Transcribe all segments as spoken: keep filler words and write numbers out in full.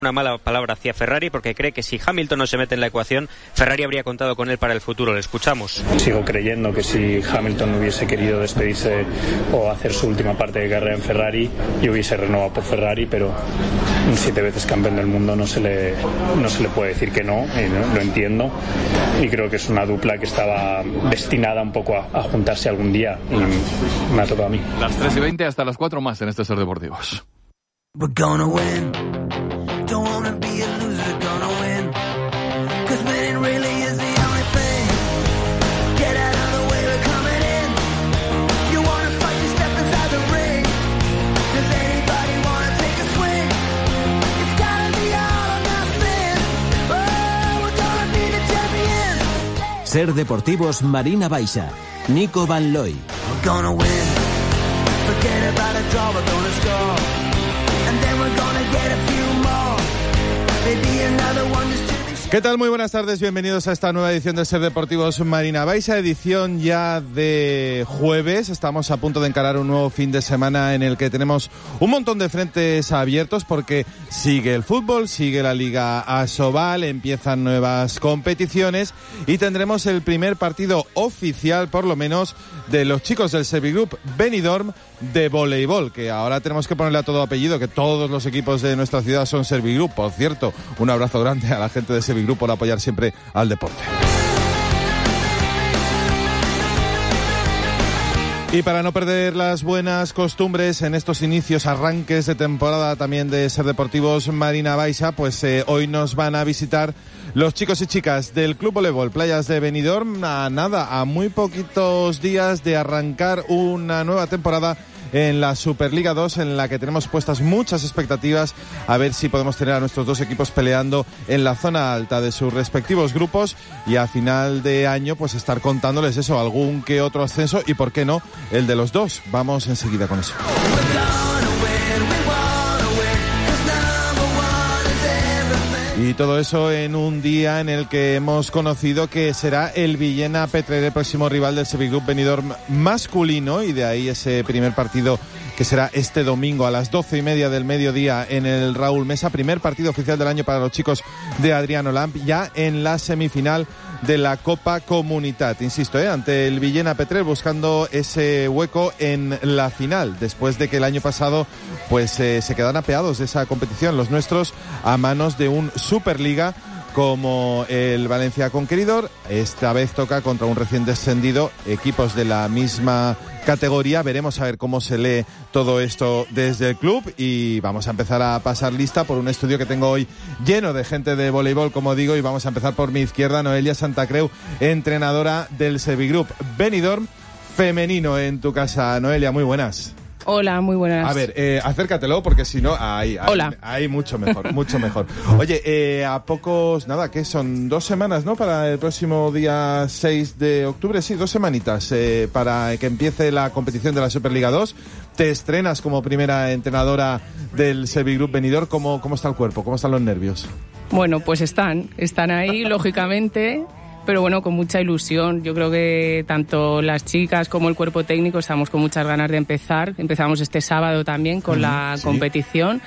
una mala palabra hacia Ferrari porque cree que si Hamilton no se mete en la ecuación, Ferrari habría contado con él para el futuro. Le escuchamos. Sigo creyendo que si Hamilton hubiese querido despedirse o hacer su última parte de carrera en Ferrari, y hubiese renovado por Ferrari, pero siete veces campeón del mundo no se le, no se le puede decir que no, y no, lo entiendo, y creo que es una dupla que estaba destinada un poco a, a juntarse algún día, y me ha tocado a mí. Las tres y veinte hasta las cuatro más en estos Ser Deportivos. We're gonna win. Don't wanna be a loser, gonna win. Cause winning really is the only thing. Get out of the way, we're coming in. You wanna fight, you step inside the ring. Does anybody wanna take a swing? It's gotta be all or nothing. Oh, we're gonna be the champions. Ser Deportivos Marina Baixa, Nico Van Looy. We're gonna win. Forget about a draw, we're gonna score. ¿Qué tal? Muy buenas tardes, bienvenidos a esta nueva edición de Ser Deportivos Marina Baixa, edición ya de jueves. Estamos a punto de encarar un nuevo fin de semana en el que tenemos un montón de frentes abiertos porque sigue el fútbol, sigue la Liga Asobal, empiezan nuevas competiciones y tendremos el primer partido oficial, por lo menos, de los chicos del Servigroup Benidorm de voleibol, que ahora tenemos que ponerle a todo apellido, que todos los equipos de nuestra ciudad son Servigroup. Por cierto, un abrazo grande a la gente de Servigroup por apoyar siempre al deporte. Y para no perder las buenas costumbres en estos inicios, arranques de temporada también de Ser Deportivos Marina Baixa, pues eh, hoy nos van a visitar los chicos y chicas del Club Voleibol Playas de Benidorm, a nada, a muy poquitos días de arrancar una nueva temporada en la Superliga dos, en la que tenemos puestas muchas expectativas a ver si podemos tener a nuestros dos equipos peleando en la zona alta de sus respectivos grupos y a final de año pues estar contándoles eso, algún que otro ascenso y por qué no, el de los dos. Vamos enseguida con eso. Y todo eso en un día en el que hemos conocido que será el Villena Petrer el próximo rival del Servigroup Benidorm masculino, y de ahí ese primer partido que será este domingo a las doce y media del mediodía en el Raúl Mesa, primer partido oficial del año para los chicos de Adriano Lamp, ya en la semifinal de la Copa Comunitat, insisto, ¿eh? ante el Villena Petrer, buscando ese hueco en la final, después de que el año pasado pues eh, se quedaron apeados de esa competición los nuestros a manos de un Superliga como el Valencia Conqueridor. Esta vez toca contra un recién descendido, equipos de la misma categoría. Veremos a ver cómo se lee todo esto desde el club y vamos a empezar a pasar lista por un estudio que tengo hoy lleno de gente de voleibol, como digo, y vamos a empezar por mi izquierda, Noelia Santacreu, entrenadora del Servigroup Benidorm femenino en tu casa. Noelia, muy buenas. Hola, muy buenas. A ver, eh, acércatelo porque si no, ahí, ahí, Hola. ahí mucho mejor, mucho mejor. Oye, eh, a pocos, nada, ¿qué son? Dos semanas, ¿no? Para el próximo día seis de octubre, sí, dos semanitas, eh, para que empiece la competición de la Superliga dos. Te estrenas como primera entrenadora del Servigroup Benidorm. ¿Cómo, cómo está el cuerpo? ¿Cómo están los nervios? Bueno, pues están, están ahí, lógicamente. Pero bueno, con mucha ilusión. Yo creo que tanto las chicas como el cuerpo técnico estamos con muchas ganas de empezar. Empezamos este sábado también con mm, la sí. competición.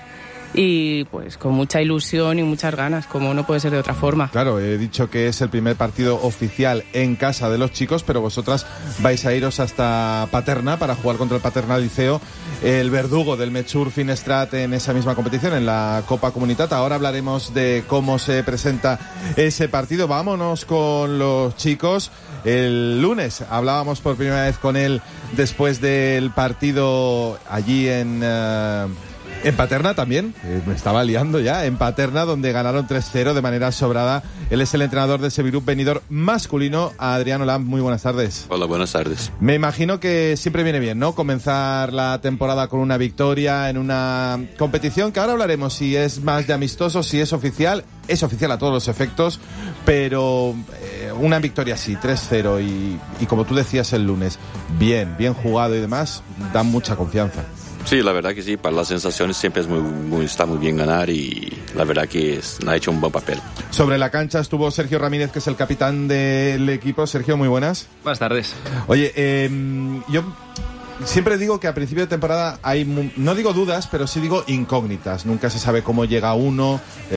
Y pues con mucha ilusión y muchas ganas, como no puede ser de otra forma. Claro, he dicho que es el primer partido oficial en casa de los chicos, pero vosotras vais a iros hasta Paterna para jugar contra el Paterna Liceo, el verdugo del Mechur Finestrat en esa misma competición, en la Copa Comunitat. Ahora hablaremos de cómo se presenta ese partido. Vámonos con los chicos. El lunes hablábamos por primera vez con él después del partido allí en... Uh, En Paterna también, eh, me estaba liando ya, en Paterna, donde ganaron tres cero de manera sobrada. Él es el entrenador de Servigroup Benidorm masculino, Adriano Lamp. Muy buenas tardes. Hola, buenas tardes. Me imagino que siempre viene bien, ¿no? Comenzar la temporada con una victoria en una competición que ahora hablaremos si es más de amistoso, si es oficial. Es oficial a todos los efectos, pero eh, una victoria así, tres cero, y, y como tú decías el lunes, bien, bien jugado y demás, da mucha confianza. Sí, la verdad que sí, para las sensaciones siempre es muy, muy, está muy bien ganar y la verdad que es, ha hecho un buen papel. Sobre la cancha estuvo Sergio Ramírez, que es el capitán del equipo. Sergio, muy buenas. Buenas tardes. Oye, eh, yo siempre digo que a principio de temporada hay, no digo dudas, pero sí digo incógnitas. Nunca se sabe cómo llega uno.